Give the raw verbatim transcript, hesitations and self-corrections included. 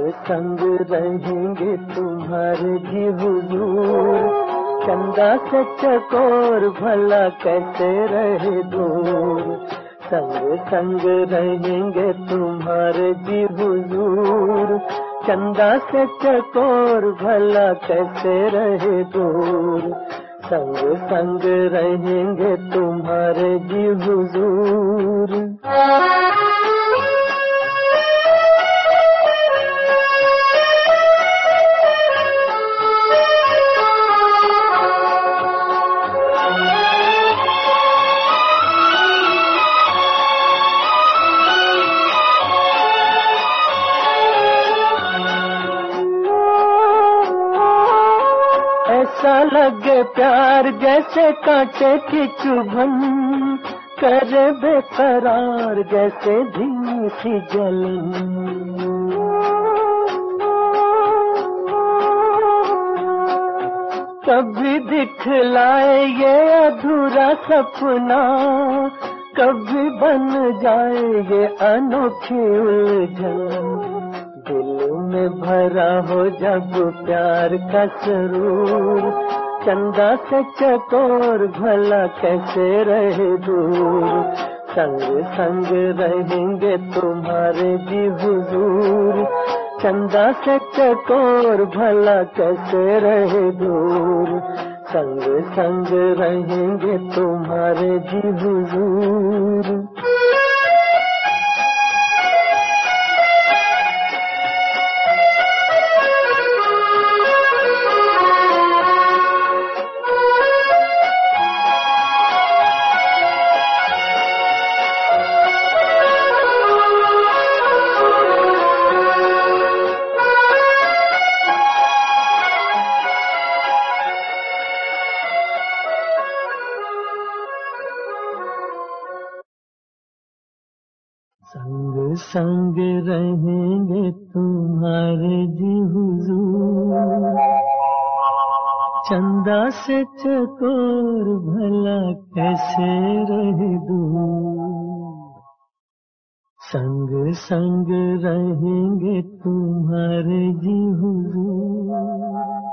संग रहेंगे तुम्हारे जी हुजूर, चंदा से चकोर भला कैसे रहे दूर। संग संग रहेंगे तुम्हारे जी हुजूर, चंदा से चकोर भला कैसे रहे दूर। संग संग रहेंगे तुम्हारे जी हुजूर। ऐसा लगे प्यार जैसे कांटे की चुभन, करे बेकरार जैसे धीमी सी जलन। कभी दिखलाए ये अधूरा सपना, कभी बन जाए ये अनोखी उलझन। दिल में भरा हो जब प्यार का सुरूर, चंदा से चकोर भला कैसे रहे दूर। संग संग रहेंगे तुम्हारे जी हुजूर, चंदा से चकोर भला कैसे रहे दूर। संग संग रहेंगे तुम्हारे जी हुजूर। संग संग रहेंगे तुम्हारे जी हुजूर, चंदा से चकोर भला कैसे रहे दूर। संग संग रहेंगे तुम्हारे जी हुजूर।